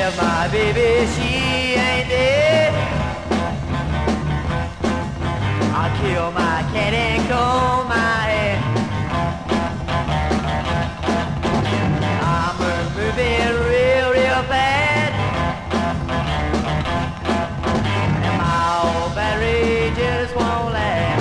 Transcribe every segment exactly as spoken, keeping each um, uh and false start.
if my baby, she ain't dead, I'll kill my cat and comb my hair. I'm moving real, real fast, and my old battery just won't last.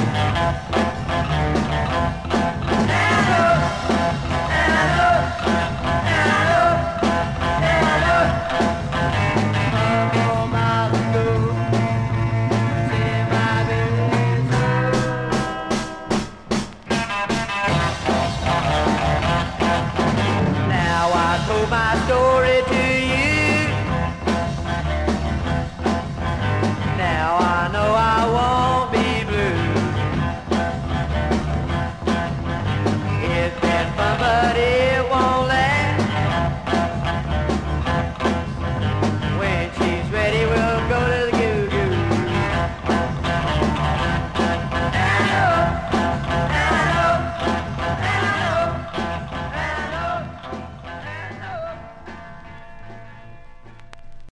Now I told my